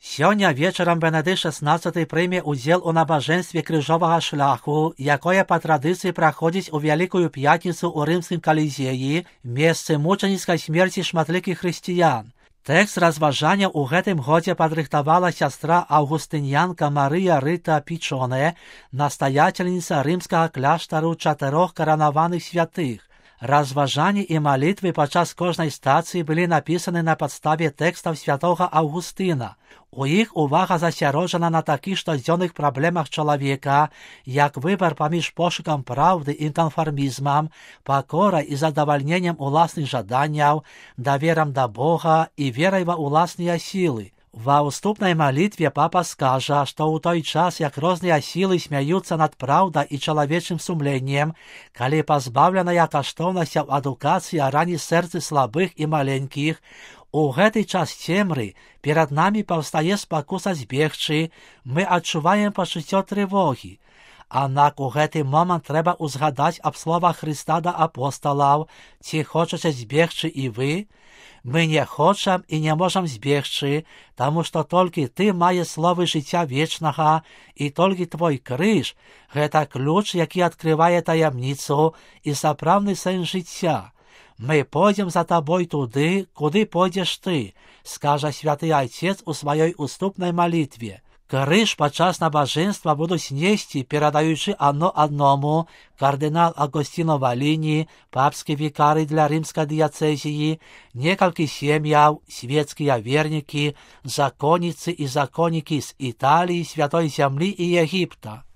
Сёння вечарам Бенедыкт XVI прыме ўдзел у набажэнстве крыжовага шляху, якое па традыцыі праходзіць у Вялікую пятніцу ў рымскім калізеі, месцы мучаніцкай смерці шматлікіх хрысціян. Тэкст разважання ў гэтым годзе падрыхтавала сястра аўгустынянка Марыя Рыта Пічонэ, настаятельніца рымскага кляштару 4 каранаваных святых. Разважанні і малітвы падчас кожнай стацыі былі напісаны на падставе тэкстаў святога Аўгустына. У іх увага засяроджана на такіх штодзённых праблемах чалавека, як выбар паміж пошукам праўды і канфармізмам, пакорай і задавальненнем уласных жаданняў, даверам да Бога і верай ва ўласныя сілы. Ва ўступнай малітве папа скажа, што ў той час, як розныя сілы смяюцца над праўдай і чалавечым сумленнем, калі пазбаўленая каштоўнасцяў адукацыя рані сэрцы слабых і маленькіх, у гэты час цемры перад намі паўстае спакуса збегчы, мы адчуваем пачуццё трывогі. Аднак у гэты момант трэба ўзгадаць аб словах Хрыста да апосталаў: «Ці хочаце збегчы і вы?» Мы не хочам і не можам збегчы, таму што толькі ты мае словы жыцця вечнага, і толькі твой крыж — гэта ключ, які адкрывае таямніцу і сапраўдны сэнс жыцця. Мы пойдзем за табой туды, куды пойдзеш ты, скажа святы Айцец у сваёй уступнай малітве. Крыж падчас набажэнства будуць несці, перадаючы адно адному, кардынал Агосціно Валіні, папскі вікарый для рымскай дыяцэзіі, некалькі сем'яў, свецкія вернікі, законніцы і законнікі з Італіі, Святой зямлі і Егіпта.